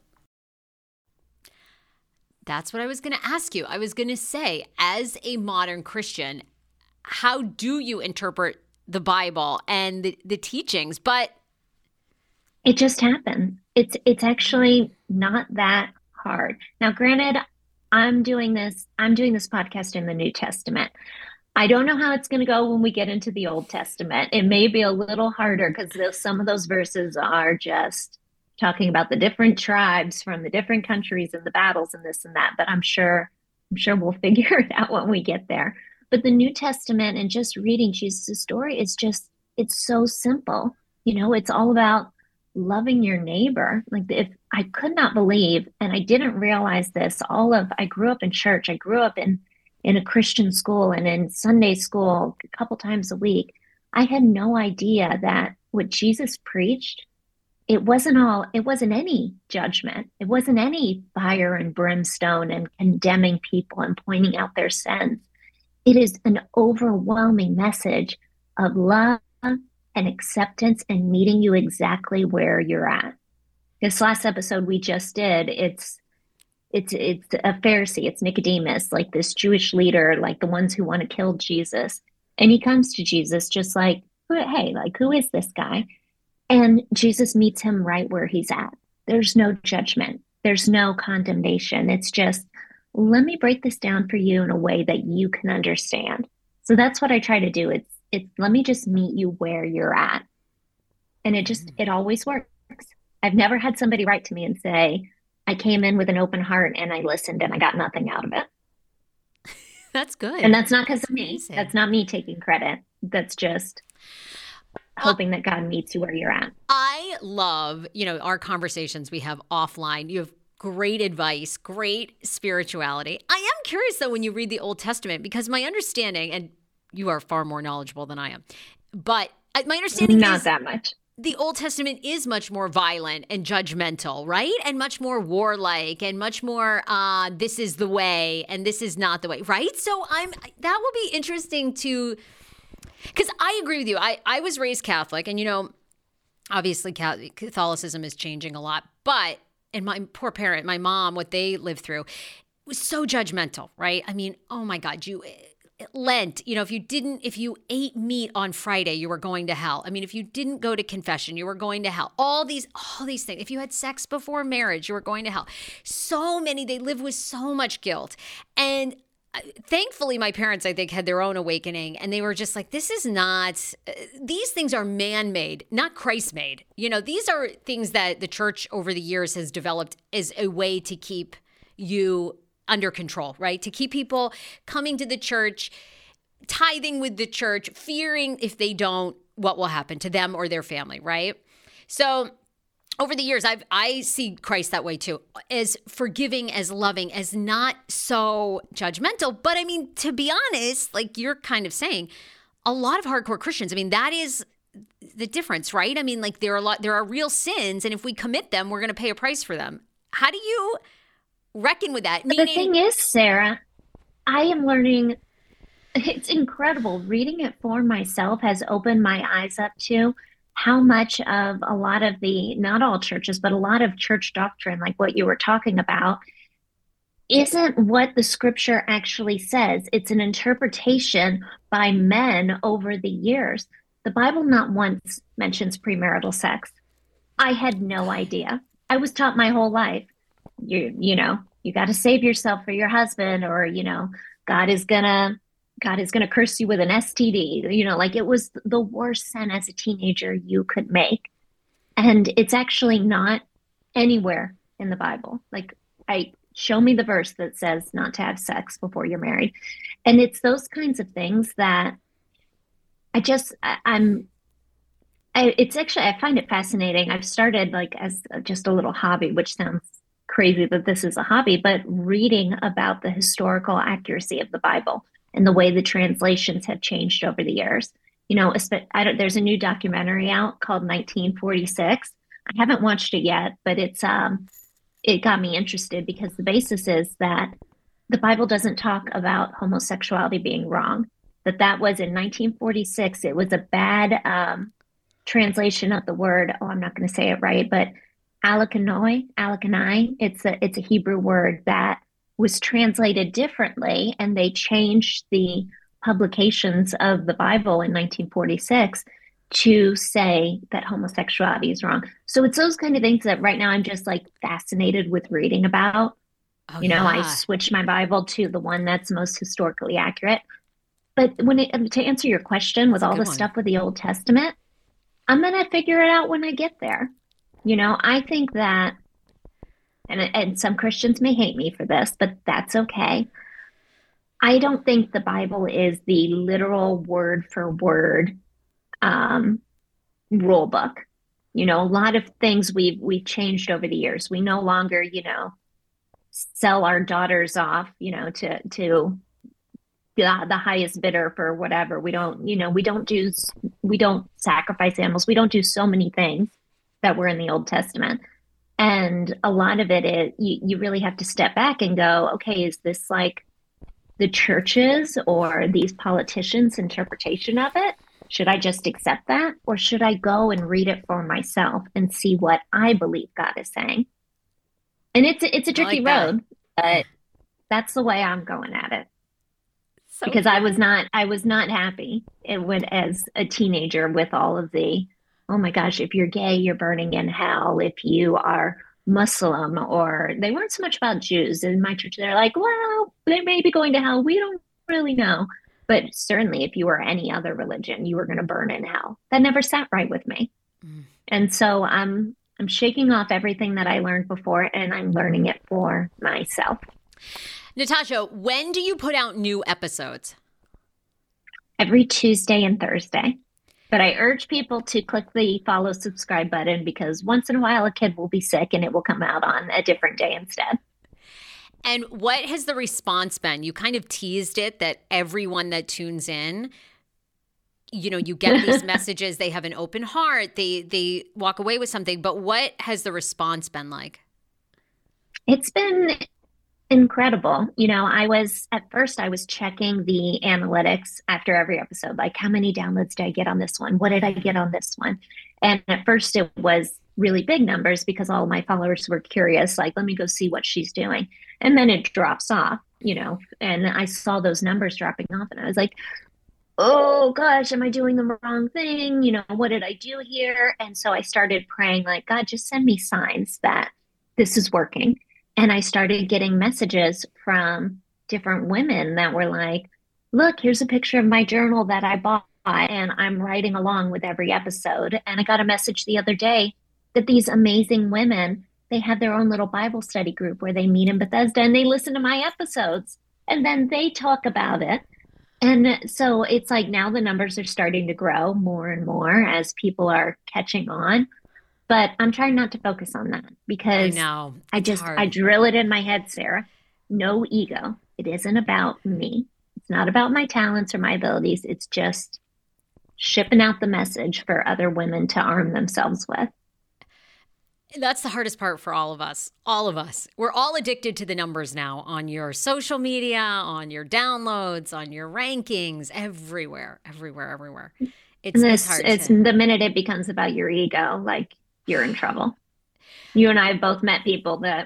That's what I was going to ask you. I was going to say, as a modern Christian, how do you interpret the Bible and the teachings? But it just happened. It's actually not that hard. Now, granted, I'm doing this podcast in the New Testament. I don't know how it's going to go when we get into the Old Testament. It may be a little harder because some of those verses are just talking about the different tribes from the different countries and the battles and this and that. But I'm sure we'll figure it out when we get there. But the New Testament and just reading Jesus' story is it's so simple. It's all about loving your neighbor. Like if I could not believe, and I didn't realize this, I grew up in church. I grew up in a Christian school and in Sunday school a couple times a week. I had no idea that what Jesus preached it wasn't any judgment. It wasn't any fire and brimstone and condemning people and pointing out their sins. It is an overwhelming message of love and acceptance and meeting you exactly where you're at. This last episode we just did, it's a Pharisee, it's Nicodemus, like this Jewish leader, like the ones who want to kill Jesus. And he comes to Jesus just like, hey, like, who is this guy? And Jesus meets him right where he's at. There's no judgment. There's no condemnation. It's just, let me break this down for you in a way that you can understand. So that's what I try to do. It's let me just meet you where you're at. And it always works. I've never had somebody write to me and say, I came in with an open heart and I listened and I got nothing out of it. That's good. And that's not because of me. That's not me taking credit. That's just hoping that God meets you where you're at. I love, our conversations we have offline. You have great advice, great spirituality. I am curious, though, when you read the Old Testament, because my understanding, and you are far more knowledgeable than I am, but my understanding is not that much. The Old Testament is much more violent and judgmental, right? And much more warlike and much more, this is the way and this is not the way, right? So that will be interesting to, because I agree with you. I was raised Catholic and, obviously Catholicism is changing a lot, and my poor parent, my mom, what they lived through was so judgmental, right? I mean, oh my God, Lent, if you ate meat on Friday, you were going to hell. I mean, if you didn't go to confession, you were going to hell. All these things. If you had sex before marriage, you were going to hell. So many, they live with so much guilt. And thankfully, my parents, I think, had their own awakening. And they were just like, these things are man-made, not Christ-made. These are things that the church over the years has developed as a way to keep you under control, right? To keep people coming to the church, tithing with the church, fearing if they don't, what will happen to them or their family, right? So over the years, I see Christ that way too, as forgiving, as loving, as not so judgmental. But I mean, to be honest, like you're kind of saying, a lot of hardcore Christians, I mean, that is the difference, right? I mean, like there are real sins, and if we commit them, we're going to pay a price for them. How do you reckon with that? The thing is, Sarah, I am learning. It's incredible. Reading it for myself has opened my eyes up to how much of a lot of not all churches, but a lot of church doctrine, like what you were talking about, isn't what the scripture actually says. It's an interpretation by men over the years. The Bible not once mentions premarital sex. I had no idea. I was taught my whole life, you got to save yourself for your husband, or, God is gonna curse you with an STD, like it was the worst sin as a teenager you could make. And it's actually not anywhere in the Bible. Like, show me the verse that says not to have sex before you're married. And it's those kinds of things that I find it fascinating. I've started like as just a little hobby, which sounds crazy that this is a hobby, but reading about the historical accuracy of the Bible and the way the translations have changed over the years. There's a new documentary out called 1946. I haven't watched it yet, but it got me interested because the basis is that the Bible doesn't talk about homosexuality being wrong. That was in 1946. It was a bad translation of the word. Oh, I'm not going to say it right, but alakanoi. It's a Hebrew word that was translated differently, and they changed the publications of the Bible in 1946 to say that homosexuality is wrong. So it's those kind of things that right now I'm just like fascinated with reading about. I switch my Bible to the one that's most historically accurate. But to answer your question, with all the stuff with the Old Testament, I'm going to figure it out when I get there. I think that, and some Christians may hate me for this, but that's okay. I don't think the Bible is the literal word for word rule book. A lot of things we've changed over the years. We no longer, sell our daughters off, to the highest bidder for whatever. We don't sacrifice animals. We don't do so many things. that were in the Old Testament. And a lot of it is you really have to step back and go, okay, is this like the churches or these politicians' interpretation of it? Should I just accept that? Or should I go and read it for myself and see what I believe God is saying? And it's a tricky road, but that's the way I'm going at it. So because I was not happy as a teenager with all of the, oh my gosh, if you're gay, you're burning in hell. If you are Muslim, or they weren't so much about Jews in my church. They're like, well, they may be going to hell. We don't really know. But certainly if you were any other religion, you were going to burn in hell. That never sat right with me. Mm. And so I'm shaking off everything that I learned before, and I'm learning it for myself. Natasha, when do you put out new episodes? Every Tuesday and Thursday. But I urge people to click the follow, subscribe button, because once in a while a kid will be sick and it will come out on a different day instead. And what has the response been? You kind of teased it that everyone that tunes in, you get these messages, they have an open heart, they walk away with something. But what has the response been like? It's been incredible. At first I was checking the analytics after every episode, like how many downloads did I get on this one? What did I get on this one? And at first it was really big numbers because all of my followers were curious, like, let me go see what she's doing. And then it drops off, and I saw those numbers dropping off and I was like, oh gosh, am I doing the wrong thing? What did I do here? And so I started praying, like, God, just send me signs that this is working. And I started getting messages from different women that were like, look, here's a picture of my journal that I bought, and I'm writing along with every episode. And I got a message the other day that these amazing women, they have their own little Bible study group where they meet in Bethesda and they listen to my episodes and then they talk about it. And so it's like now the numbers are starting to grow more and more as people are catching on. But I'm trying not to focus on that because I drill it in my head, Sarah. No ego. It isn't about me. It's not about my talents or my abilities. It's just shipping out the message for other women to arm themselves with. That's the hardest part for all of us. All of us. We're all addicted to the numbers now on your social media, on your downloads, on your rankings, everywhere. It's hard. It's the minute it becomes about your ego, like, you're in trouble. You and I have both met people that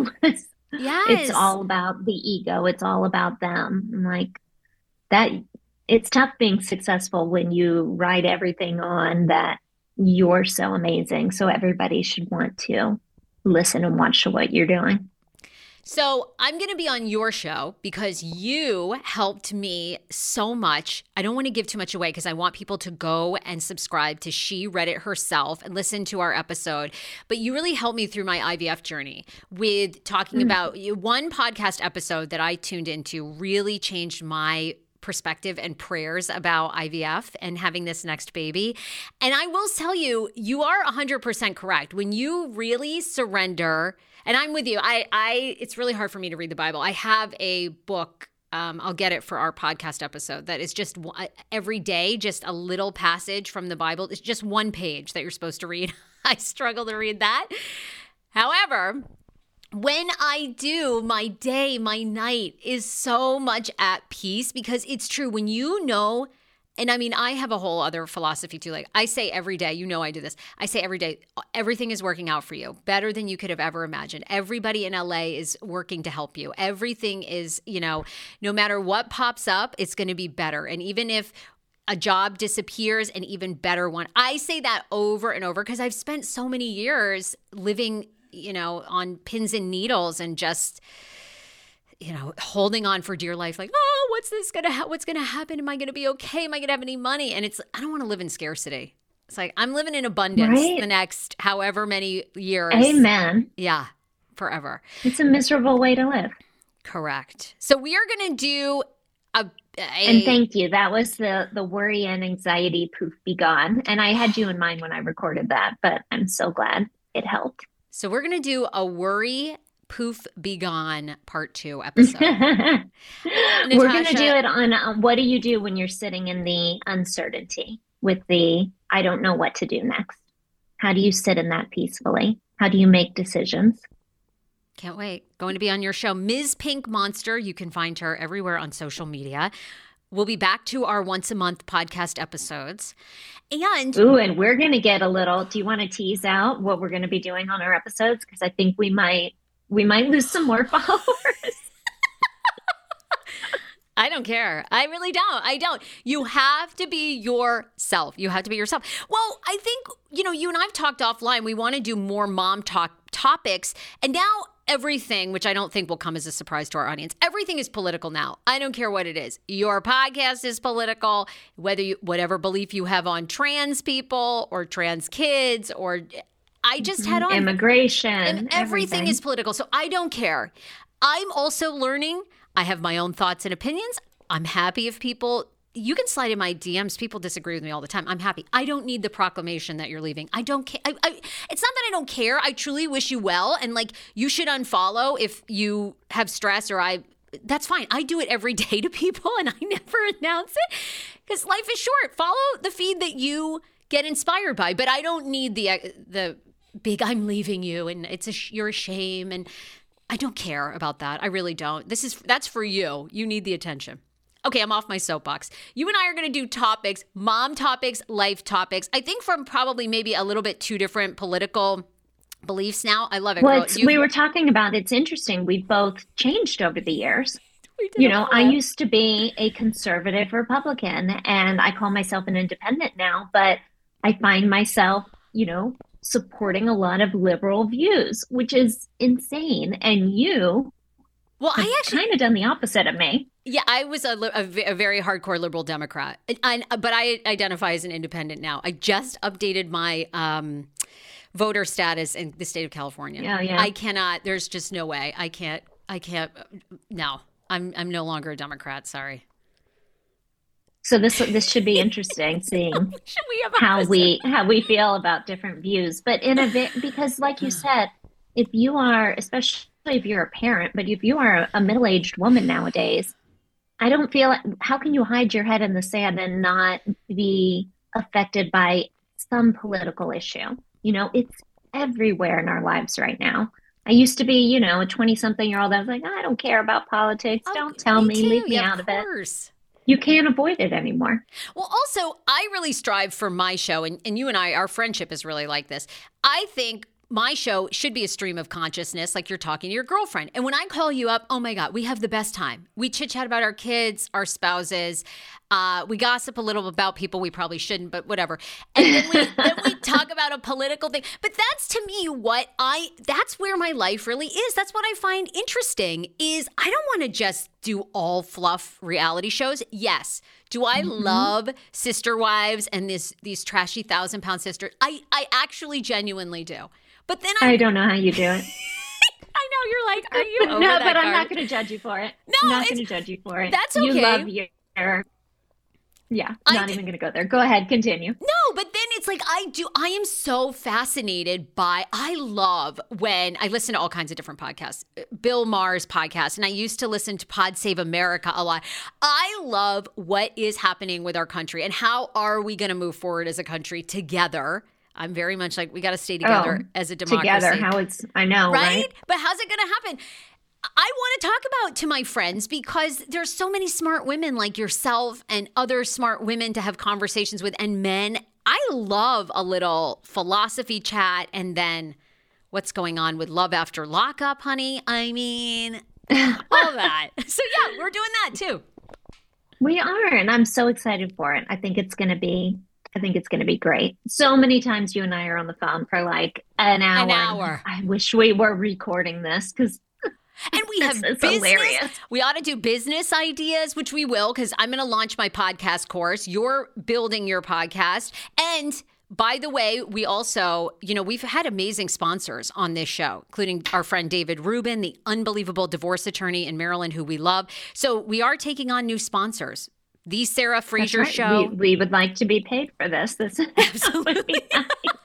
it's all about the ego. It's all about them. I'm like that. It's tough being successful when you write everything on that you're so amazing. So everybody should want to listen and watch what you're doing. So I'm going to be on your show because you helped me so much. I don't want to give too much away because I want people to go and subscribe to She Read It Herself and listen to our episode. But you really helped me through my IVF journey with talking about one podcast episode that I tuned into really changed my perspective and prayers about IVF and having this next baby. And I will tell you, you are 100% correct. When you really surrender, and I'm with you, it's really hard for me to read the Bible. I have a book, I'll get it for our podcast episode, that is just every day, just a little passage from the Bible. It's just one page that you're supposed to read. I struggle to read that. However, when I do, my day, my night is so much at peace because it's true. When you know, and I mean, I have a whole other philosophy too. Like I say every day, I do this. I say every day, everything is working out for you better than you could have ever imagined. Everybody in LA is working to help you. Everything is, no matter what pops up, it's going to be better. And even if a job disappears, an even better one. I say that over and over because I've spent so many years living on pins and needles and just, holding on for dear life. Like, oh, what's going to happen? Am I going to be okay? Am I going to have any money? And I don't want to live in scarcity. It's like, I'm living in abundance the next however many years. Amen. Yeah. Forever. It's a miserable way to live. Correct. So we are going to do and thank you. That was the worry and anxiety poof be gone. And I had you in mind when I recorded that, but I'm so glad it helped. So we're going to do a worry, poof, be gone part 2 episode. We're going to do it on what do you do when you're sitting in the uncertainty with the I don't know what to do next. How do you sit in that peacefully? How do you make decisions? Can't wait. Going to be on your show, Ms. Pink Monster. You can find her everywhere on social media. We'll be back to our once a month podcast episodes. And we're going to get a little, do you want to tease out what we're going to be doing on our episodes? Because I think we might lose some more followers. I don't care. I really don't. I don't. You have to be yourself. You have to be yourself. Well, I think, you and I've talked offline. We want to do more mom talk topics. And now everything, which I don't think will come as a surprise to our audience, everything is political now. I don't care what it is. Your podcast is political, whatever belief you have on trans people or trans kids, or I just had on immigration. And everything is political. So I don't care. I'm also learning. I have my own thoughts and opinions. I'm happy if you can slide in my DMs. People disagree with me all the time. I'm happy. I don't need the proclamation that you're leaving. I don't care. It's not that I don't care. I truly wish you well. And you should unfollow if you have stress that's fine. I do it every day to people and I never announce it because life is short. Follow the feed that you get inspired by, but I don't need the big, I'm leaving you and you're a shame. And I don't care about that. I really don't. That's for you. You need the attention. Okay, I'm off my soapbox. You and I are going to do topics, mom topics, life topics. I think from probably maybe a little bit two different political beliefs now. I love it. Well, we were talking about, it's interesting. We've both changed over the years. I used to be a conservative Republican and I call myself an independent now, but I find myself, supporting a lot of liberal views, which is insane. And I actually kind of done the opposite of me. Yeah, I was a very hardcore liberal Democrat, but I identify as an independent now. I just updated my voter status in the state of California. Yeah. I cannot. There's just no way. I can't. No, I'm no longer a Democrat. Sorry. So this should be interesting, seeing how we feel about different views. But because like you said, if you are, especially if you're a parent, but if you are a middle-aged woman nowadays, I don't feel, how can you hide your head in the sand and not be affected by some political issue? It's everywhere in our lives right now. I used to be, a 20-something-year-old. I was like, I don't care about politics. Don't tell me, leave me out of it. You can't avoid it anymore. Well, also, I really strive for my show, and you and I, our friendship is really like this. I think my show should be a stream of consciousness, like you're talking to your girlfriend. And when I call you up, oh my God, we have the best time. We chit-chat about our kids, our spouses. We gossip a little about people we probably shouldn't, but whatever. And then we talk about a political thing. But that's to me that's where my life really is. That's what I find interesting is I don't want to just do all fluff reality shows. Yes. Do I love Sister Wives and these trashy 1,000-pound sisters? I actually genuinely do. But then I don't know how you do it. I know you're like, are you over No, that but card? I'm not going to judge you for it. No, I'm not going to judge you for it. That's okay. You love your Yeah, not even going to go there. Go ahead, continue. No, but then it's like I am so fascinated I love when I listen to all kinds of different podcasts, Bill Maher's podcast, and I used to listen to Pod Save America a lot. I love what is happening with our country and how are we going to move forward as a country together. I'm very much like we got to stay together as a democracy. Together, I know, right? But how's it going to happen? I want to talk about to my friends because there's so many smart women like yourself and other smart women to have conversations with and men. I love a little philosophy chat and then what's going on with love after lockup, honey. I mean, all that. So yeah, we're doing that too. We are, and I'm so excited for it. I think it's going to be great. So many times you and I are on the phone for like an hour. I wish we were recording this because and we have business. Hilarious. We ought to do business ideas, which we will, because I'm going to launch my podcast course. You're building your podcast. And by the way, we also, we've had amazing sponsors on this show, including our friend David Rubin, the unbelievable divorce attorney in Maryland, who we love. So we are taking on new sponsors. The Sarah Fraser Show. We would like to be paid for this. This would be nice.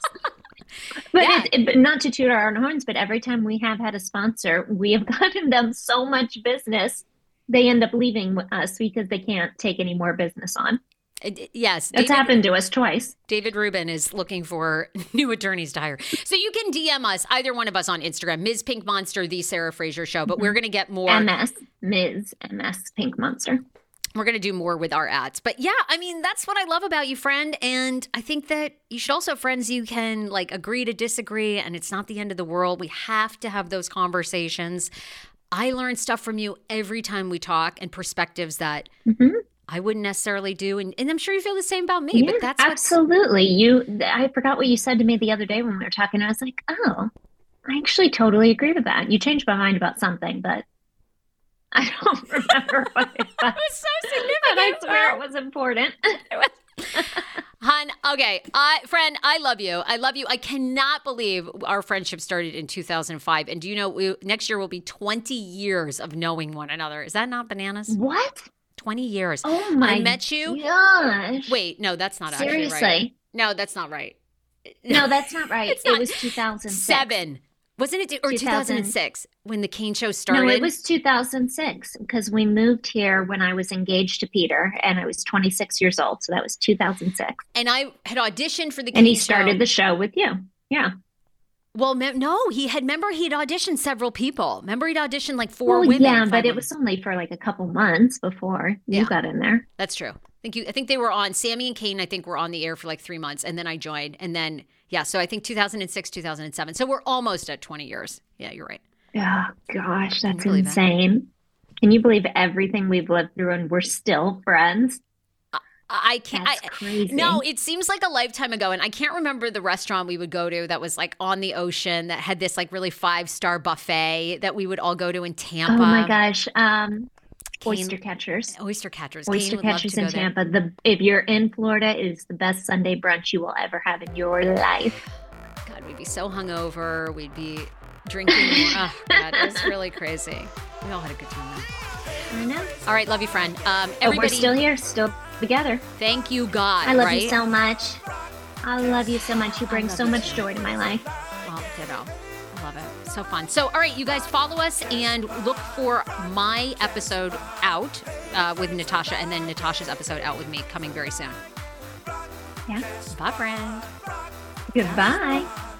But yeah. Not to toot our own horns, but every time we have had a sponsor, we have gotten them so much business, they end up leaving us because they can't take any more business on. Yes. It's happened to us twice. David Rubin is looking for new attorneys to hire. So you can DM us, either one of us on Instagram, Ms. Pink Monster, The Sarah Fraser Show, but we're going to get more. Ms. Pink Monster. We're going to do more with our ads. But yeah, I mean, that's what I love about you, friend. And I think that you should also, friends, you can like agree to disagree, and it's not the end of the world. We have to have those conversations. I learn stuff from you every time we talk, and perspectives that I wouldn't necessarily do. And I'm sure you feel the same about me. Yeah, but that's absolutely. I forgot what you said to me the other day when we were talking. I was like, oh, I actually totally agree with that. You changed my mind about something, but I don't remember what it was. It was so significant. But I swear it was important. Hun, okay. Friend, I love you. I love you. I cannot believe our friendship started in 2005. And do you know, next year will be 20 years of knowing one another. Is that not bananas? What? 20 years. Oh my I met you. gosh. Wait, no, that's not Seriously. actually right. No, that's not right. No, that's not right. It was 2006. 7. Wasn't it? Or 2006 when the Kane Show started? No, it was 2006 because we moved here when I was engaged to Peter and I was 26 years old. So that was 2006. And I had auditioned for the Kane Show. And he started the show with you. Yeah. Well, no, he'd auditioned several people. Remember, he'd auditioned like 4 women. Yeah, but it was only for like a couple months before you got in there. That's true. I think they were on, Sammy and Kane, I think were on the air for like 3 months. And then I joined. And then, so I think 2006, 2007. So we're almost at 20 years. Yeah, you're right. Oh, gosh, that's insane. Can you believe everything we've lived through and we're still friends? I can't. That's crazy. No, it seems like a lifetime ago. And I can't remember the restaurant we would go to that was like on the ocean that had this like really 5-star buffet that we would all go to in Tampa. Oh my gosh. Oyster Catchers. Oyster Catchers. Oyster Catchers in Tampa. If you're in Florida, it is the best Sunday brunch you will ever have in your life. God, we'd be so hungover. We'd be drinking more. Oh, God, it was really crazy. We all had a good time though. I know. All right, love you, friend. Everybody, we're still here, still together. Thank you, God. I love you so much. I love you so much. You bring so much joy to my life. Well, ditto. I love it. So fun. So, all right, you guys follow us and look for my episode out with Natasha, and then Natasha's episode out with me coming very soon. Yeah. Bye, friend. Goodbye.